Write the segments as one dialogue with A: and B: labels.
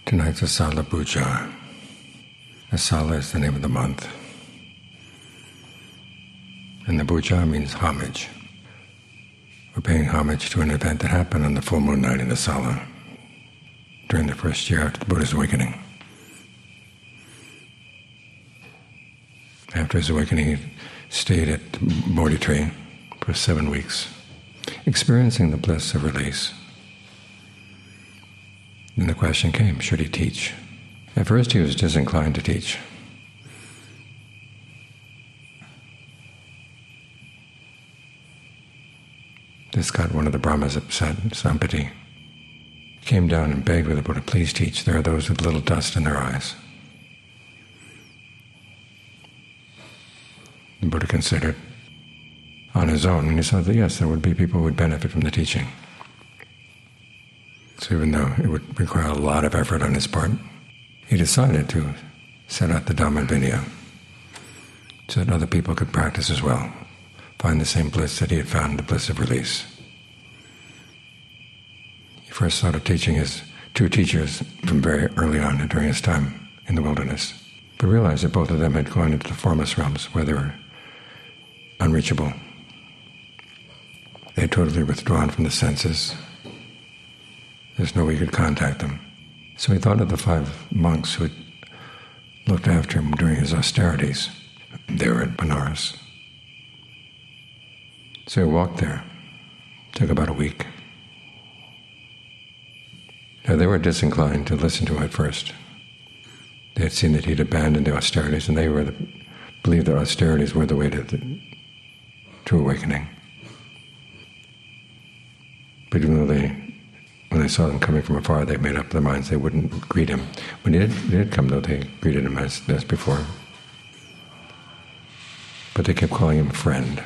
A: Tonight's Asala Puja. Asala is the name of the month. And the puja means homage. We're paying homage to an event that happened on the full moon night in Asala during the first year after the Buddha's awakening. After his awakening, he stayed at the Bodhi tree for 7 weeks, experiencing the bliss of release. Then the question came, should he teach? At first he was disinclined to teach. This got one of the Brahmas upset, Sampati. He came down and begged with the Buddha, please teach. There are those with little dust in their eyes. The Buddha considered on his own, and he saw that yes, there would be people who would benefit from the teaching. So even though it would require a lot of effort on his part, he decided to set out the Dhamma Vinaya so that other people could practice as well, find the same bliss that he had found, the bliss of release. He first thought of teaching his 2 teachers from very early on during his time in the wilderness, but realized that both of them had gone into the formless realms where they were unreachable. They had totally withdrawn from the senses. There's no way he could contact them. So he thought of the 5 monks who had looked after him during his austerities. They were at Benares. So he walked there. It took about a week. Now they were disinclined to listen to him at first. They had seen that he'd abandoned the austerities, and they believed that austerities were the way to awakening. But even though when they saw them coming from afar, they made up their minds they wouldn't greet him. When he did come, though, they greeted him as before. But they kept calling him friend.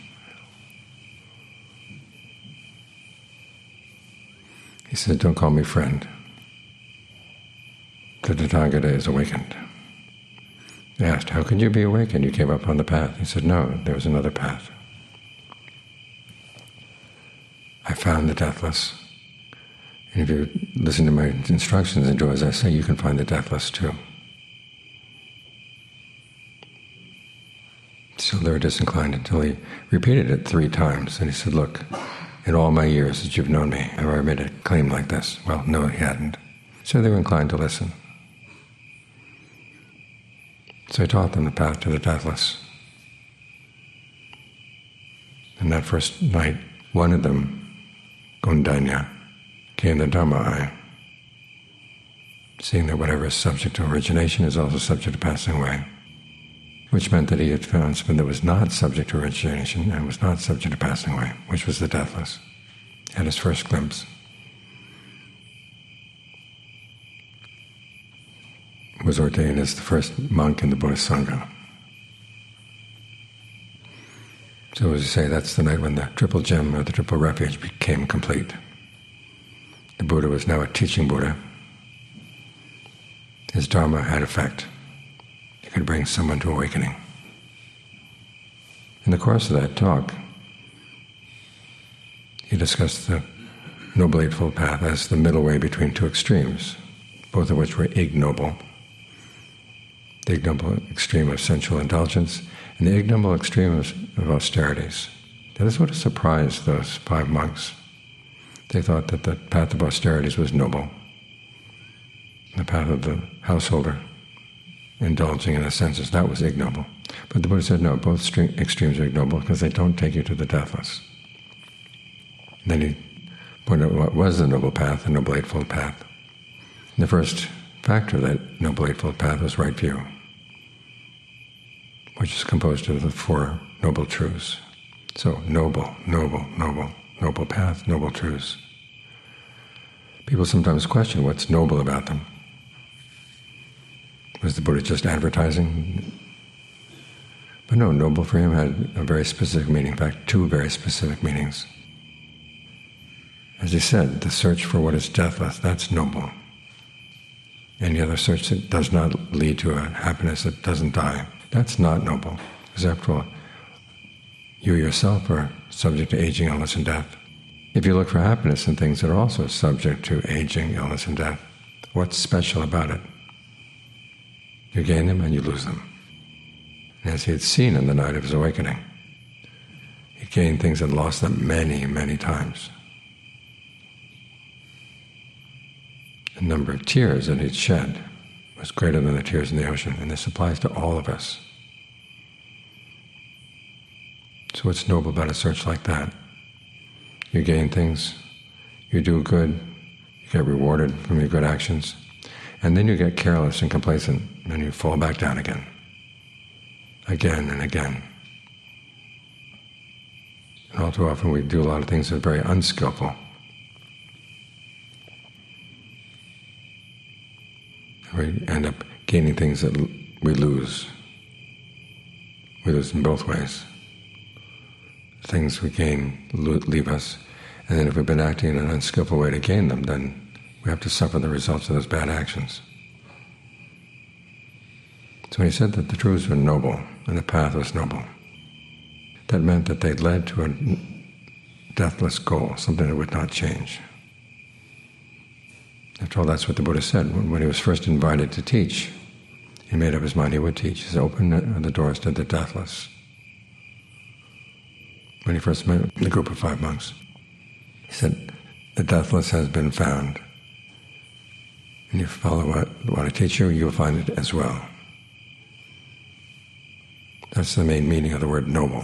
A: He said, don't call me friend. The Tathagata is awakened. They asked, how could you be awakened? You came up on the path. He said, no, there was another path. I found the deathless. And if you listen to my instructions and do as I say, you can find the deathless too. So they were disinclined until he repeated it 3 times. And he said, look, in all my years that you've known me, have I ever made a claim like this? Well, no, he hadn't. So they were inclined to listen. So he taught them the path to the deathless. And that first night, one of them, Gondanya, came the Dhamma eye, seeing that whatever is subject to origination is also subject to passing away, which meant that he had found something that was not subject to origination and was not subject to passing away, which was the deathless. Had his first glimpse. Was ordained as the first monk in the Buddhist Sangha. So as you say, that's the night when the triple gem or the triple refuge became complete. The Buddha was now a teaching Buddha. His Dharma had effect. It could bring someone to awakening. In the course of that talk, he discussed the Noble Eightfold Path as the middle way between 2 extremes, both of which were ignoble. The ignoble extreme of sensual indulgence and the ignoble extreme of austerities. Now, this would have surprised those 5 monks. They thought that the path of austerities was noble. The path of the householder, indulging in the senses, that was ignoble. But the Buddha said, no, both extremes are ignoble because they don't take you to the deathless. And then he pointed out what was the noble path, the Noble Eightfold Path. And the first factor of that Noble Eightfold Path was right view, which is composed of the 4 noble truths. So, noble, noble, noble. Noble path, noble truths. People sometimes question what's noble about them. Was the Buddha just advertising? But no, noble for him had a very specific meaning, in fact, 2 very specific meanings. As he said, the search for what is deathless, that's noble. Any other search that does not lead to a happiness that doesn't die, that's not noble. Because after all, you yourself are subject to aging, illness, and death. If you look for happiness in things that are also subject to aging, illness, and death, What's special about it? You gain them and you lose them. As he had seen in the night of his awakening, he gained things and lost them many, many times. The number of tears that he'd shed was greater than the tears in the ocean, and this applies to all of us. So what's noble about a search like that? You gain things, you do good, you get rewarded from your good actions, and then you get careless and complacent, and you fall back down again and again. And all too often we do a lot of things that are very unskillful. We end up gaining things that we lose. We lose in both ways. Things we gain leave us, and then if we've been acting in an unskillful way to gain them, then we have to suffer the results of those bad actions. So when he said that the truths were noble and the path was noble, that meant that they led to a deathless goal, something that would not change. After all, that's what the Buddha said. When he was first invited to teach, he made up his mind he would teach. He said, open the doors to the deathless. When he first met the group of 5 monks, he said, the deathless has been found. And you follow what I teach you, you'll find it as well. That's the main meaning of the word noble.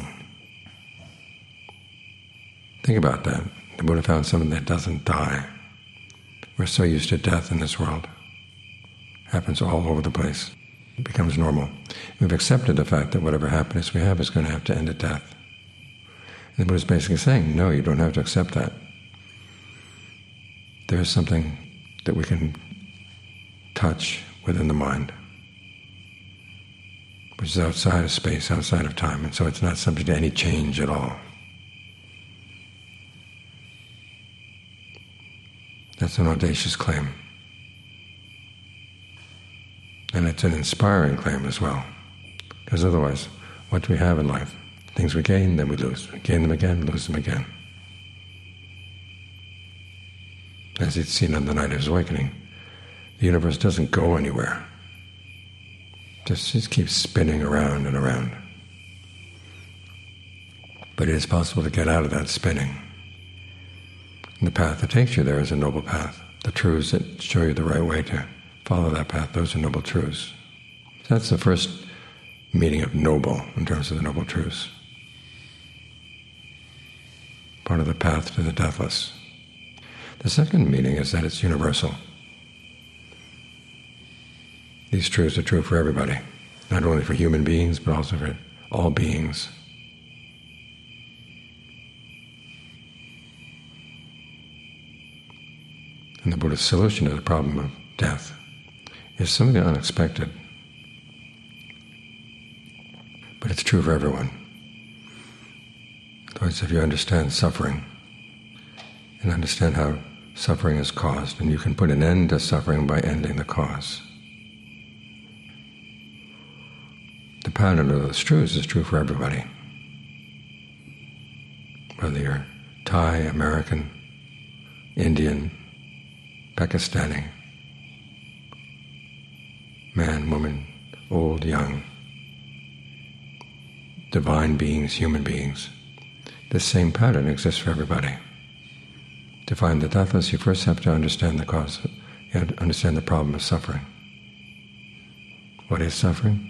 A: Think about that. The Buddha found something that doesn't die. We're so used to death in this world. It happens all over the place. It becomes normal. We've accepted the fact that whatever happiness we have is going to have to end at death. And the Buddha's basically saying, no, you don't have to accept that. There is something that we can touch within the mind, which is outside of space, outside of time, and so it's not subject to any change at all. That's an audacious claim. And it's an inspiring claim as well. Because otherwise, what do we have in life? Things we gain, then we lose. We gain them again, lose them again. As he'd seen on the night of his awakening, the universe doesn't go anywhere. Just keeps spinning around and around. But it is possible to get out of that spinning. And the path that takes you there is a noble path. The truths that show you the right way to follow that path, those are noble truths. So that's the first meaning of noble in terms of the noble truths. Part of the path to the deathless. The second meaning is that it's universal. These truths are true for everybody, not only for human beings, but also for all beings. And the Buddha's solution to the problem of death is something unexpected, but it's true for everyone. In other words, if you understand suffering and understand how suffering is caused, and you can put an end to suffering by ending the cause. The pattern of those truths is true for everybody. Whether you're Thai, American, Indian, Pakistani, man, woman, old, young, divine beings, human beings. This same pattern exists for everybody. To find the deathless, you first have to understand the cause. You have to understand the problem of suffering. What is suffering?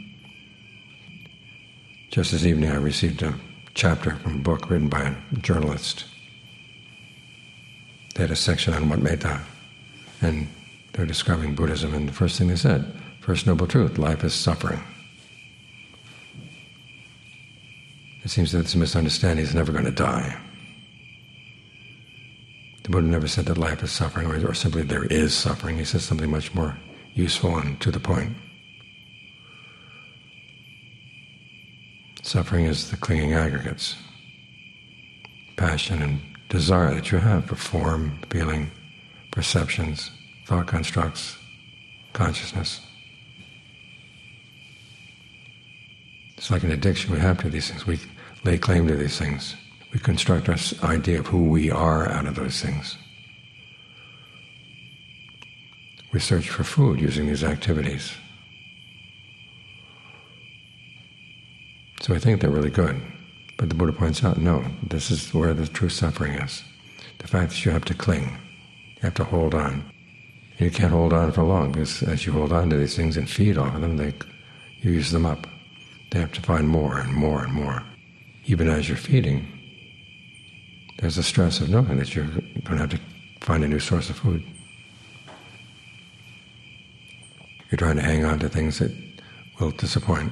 A: Just this evening I received a chapter from a book written by a journalist. They had a section on what metta, and they're describing Buddhism, and the first thing they said, first noble truth, life is suffering. It seems that it's a misunderstanding, he's never going to die. The Buddha never said that life is suffering, or simply there is suffering. He says something much more useful and to the point. Suffering is the clinging aggregates, passion and desire that you have for form, feeling, perceptions, thought constructs, consciousness. It's like an addiction we have to these things. We lay claim to these things. We construct our idea of who we are out of those things. We search for food using these activities. So we think they're really good. But the Buddha points out, no, this is where the true suffering is. The fact that you have to cling, you have to hold on. And you can't hold on for long, because as you hold on to these things and feed off of them, you use them up. They have to find more and more and more. Even as you're feeding, there's the stress of knowing that you're going to have to find a new source of food. You're trying to hang on to things that will disappoint.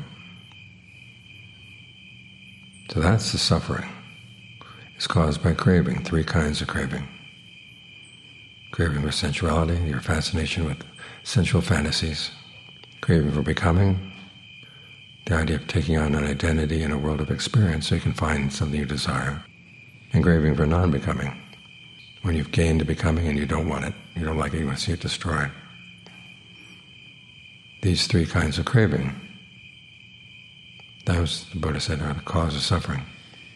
A: So that's the suffering. It's caused by craving, 3 kinds of craving. Craving for sensuality, your fascination with sensual fantasies. Craving for becoming, the idea of taking on an identity in a world of experience so you can find something you desire. And craving for non-becoming, when you've gained a becoming and you don't want it, you don't like it, you want to see it destroyed. These 3 kinds of craving, those, the Buddha said, are the cause of suffering.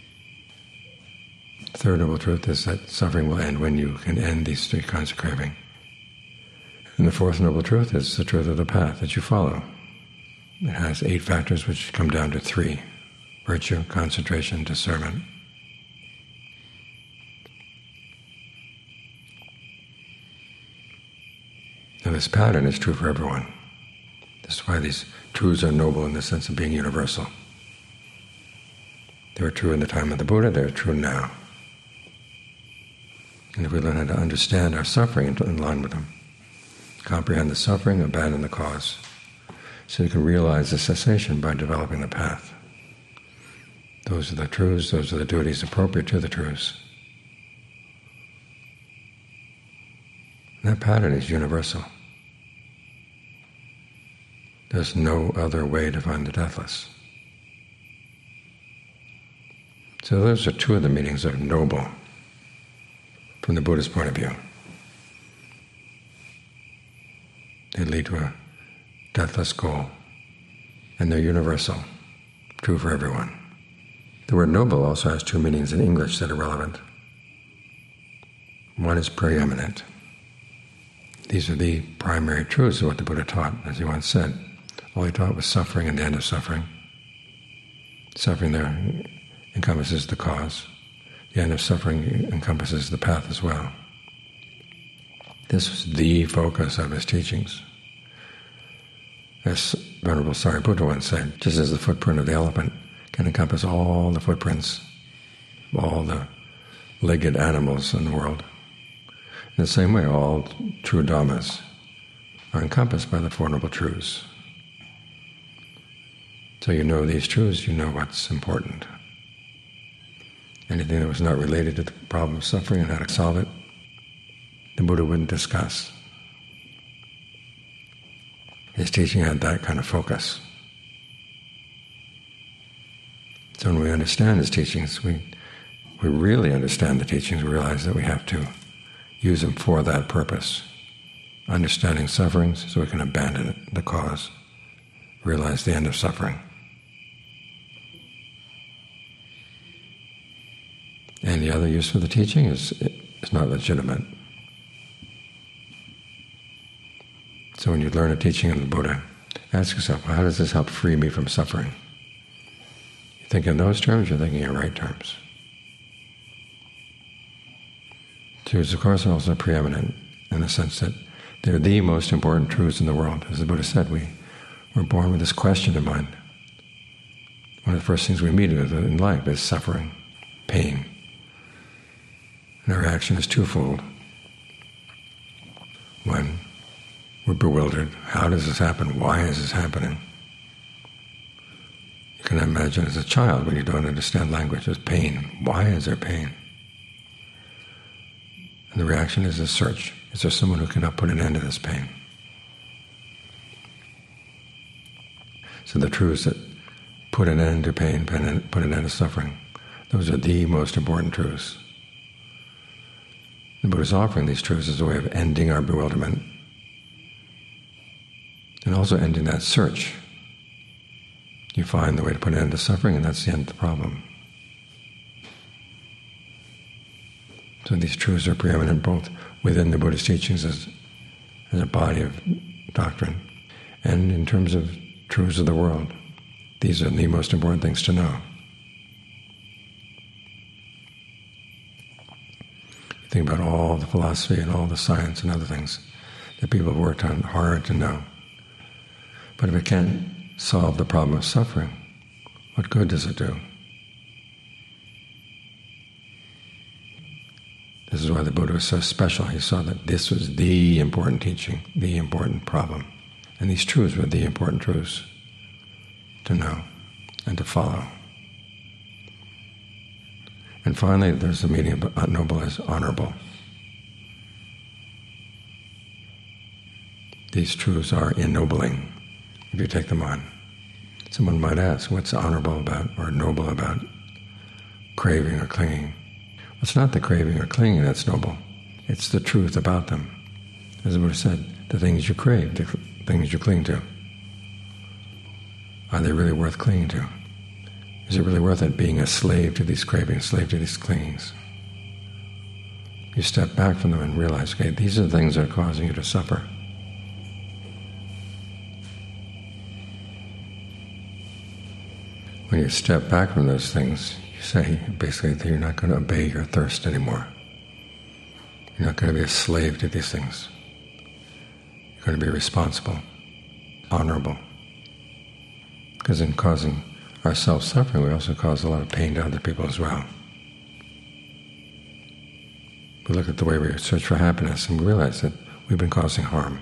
A: The third noble truth is that suffering will end when you can end these 3 kinds of craving. And the fourth noble truth is the truth of the path that you follow. It has 8 factors which come down to 3: virtue, concentration, discernment. Now this pattern is true for everyone. This is why these truths are noble in the sense of being universal. They were true in the time of the Buddha, they're true now. And if we learn how to understand our suffering in line with them, comprehend the suffering, abandon the cause, so you can realize the cessation by developing the path. Those are the truths, those are the duties appropriate to the truths. And that pattern is universal. There's no other way to find the deathless. So those are 2 of the meanings of noble from the Buddhist point of view. They lead to a deathless goal, and they're universal, true for everyone. The word noble also has 2 meanings in English that are relevant. One is preeminent. These are the primary truths of what the Buddha taught, as he once said. All he taught was suffering and the end of suffering. Suffering there encompasses the cause. The end of suffering encompasses the path as well. This was the focus of his teachings. As Venerable Sariputta once said, just as the footprint of the elephant can encompass all the footprints of all the legged animals in the world, in the same way all true dhammas are encompassed by the Four Noble Truths. So you know these truths, you know what's important. Anything that was not related to the problem of suffering and how to solve it, the Buddha wouldn't discuss. His teaching had that kind of focus. So when we understand his teachings, we really understand the teachings, we realize that we have to use them for that purpose. Understanding sufferings so we can abandon it, the cause, realize the end of suffering. And the other use for the teaching is not legitimate. So when you learn a teaching of the Buddha, ask yourself, how does this help free me from suffering? You think in those terms, you're thinking in right terms. Truths, of course, are also preeminent in the sense that they're the most important truths in the world. As the Buddha said, we're born with this question in mind. One of the first things we meet with in life is suffering, pain. And our reaction is twofold. One, we're bewildered. How does this happen? Why is this happening? You can imagine as a child when you don't understand language, there's pain. Why is there pain? And the reaction is a search. Is there someone who cannot put an end to this pain? So the truths that put an end to pain, put an end to suffering, those are the most important truths. The Buddha is offering these truths as a way of ending our bewilderment and also ending that search. You find the way to put an end to suffering, and that's the end of the problem. So these truths are preeminent both within the Buddhist teachings as as a body of doctrine, and in terms of truths of the world. These are the most important things to know. You think about all the philosophy and all the science and other things that people have worked on hard to know. But if it can't solve the problem of suffering, what good does it do? This is why the Buddha was so special. He saw that this was the important teaching, the important problem. And these truths were the important truths to know and to follow. And finally, there's the meaning of noble as honorable. These truths are ennobling if you take them on. Someone might ask, what's honorable about or noble about craving or clinging? It's not the craving or clinging that's noble. It's the truth about them. As the Buddha said, the things you crave, the things you cling to, are they really worth clinging to? Is it really worth it being a slave to these cravings, slave to these clingings? You step back from them and realize, okay, these are the things that are causing you to suffer. When you step back from those things, you say basically that you're not going to obey your thirst anymore. You're not going to be a slave to these things. You're going to be responsible, honorable. Because in causing ourselves suffering, we also cause a lot of pain to other people as well. We look at the way we search for happiness and we realize that we've been causing harm.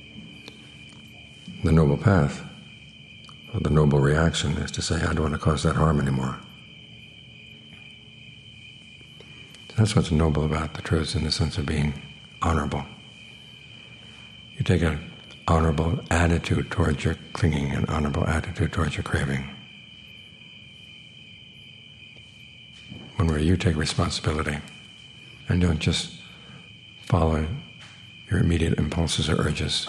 A: The noble path, or the noble reaction, is to say, I don't want to cause that harm anymore. That's what's noble about the truths in the sense of being honorable. You take an honorable attitude towards your clinging, an honorable attitude towards your craving. One where you take responsibility and don't just follow your immediate impulses or urges.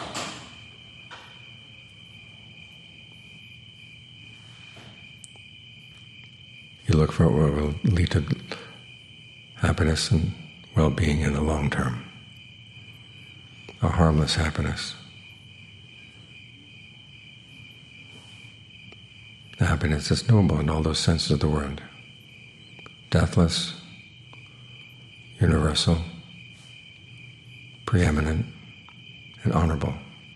A: You look for what will lead to happiness and well-being in the long term. A harmless happiness. The happiness that's noble in all those senses of the word. Deathless, universal, preeminent, and honorable.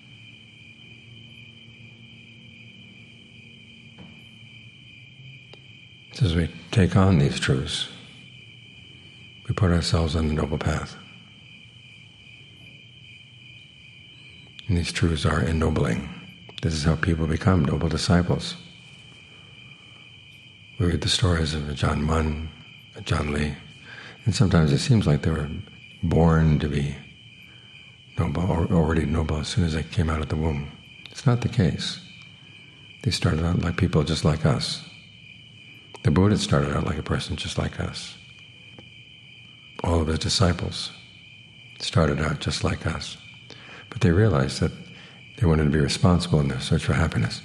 A: So as we take on these truths, we put ourselves on the noble path. And these truths are ennobling. This is how people become noble disciples. We read the stories of Ajaan Mun, Ajaan Lee, and sometimes it seems like they were born to be noble, or already noble as soon as they came out of the womb. It's not the case. They started out like people just like us. The Buddha started out like a person just like us. All of his disciples started out just like us. But they realized that they wanted to be responsible in their search for happiness.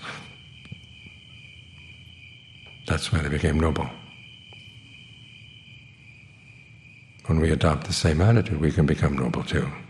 A: That's why they became noble. When we adopt the same attitude, we can become noble too.